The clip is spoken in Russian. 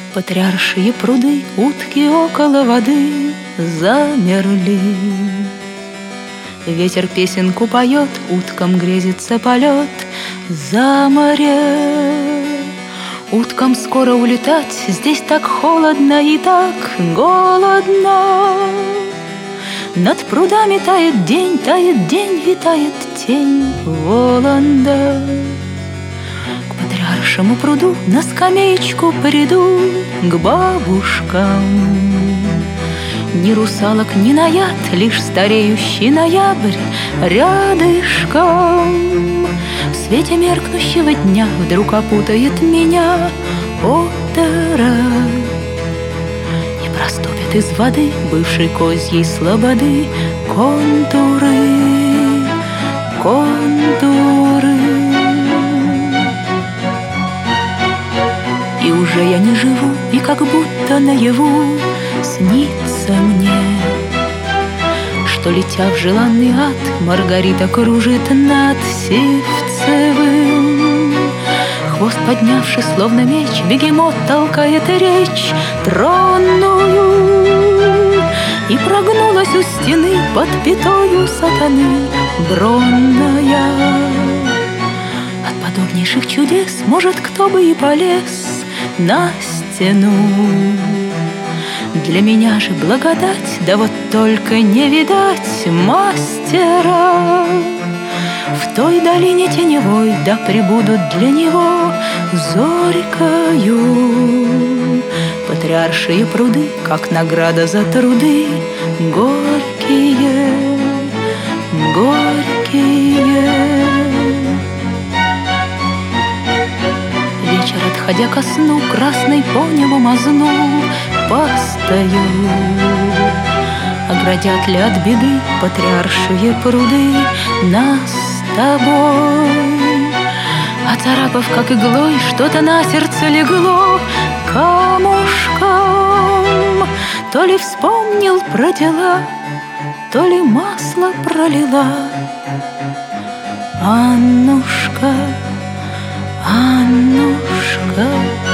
Патриаршие пруды, утки около воды замерли. Ветер песенку поет, уткам грезится полет за море. Уткам скоро улетать, здесь так холодно и так голодно. Над прудами тает день, и тает тень Воланда. К патриаршему пруду на скамеечку приду, к бабушкам. Ни русалок, ни наяд, лишь стареющий ноябрь рядышком. В свете меркнущего дня вдруг опутает меня отора. И проступят из воды, бывшей козьей слободы, контуры, контуры. И уже я не живу, и как будто наяву снится мне, что, летя в желанный ад, Маргарита кружит над Сивцевым. Хвост поднявший, словно меч, бегемот толкает речь тронную. И прогнулась у стены под пятою сатаны бронная. От подобнейших чудес, может, кто бы и полез на стену. Для меня же благодать, да вот только не видать мастера. В той долине теневой, да пребудут для него зорькою патриаршие пруды, как награда за труды, горькие, горькие. Вечер, отходя ко сну, красной по небу мазнул пастою. Оградят ли от беды патриаршие пруды нас с тобой? Оцарапав, как иглой, что-то на сердце легло камушком. То ли вспомнил про дела, то ли масло пролила Аннушка, Аннушка.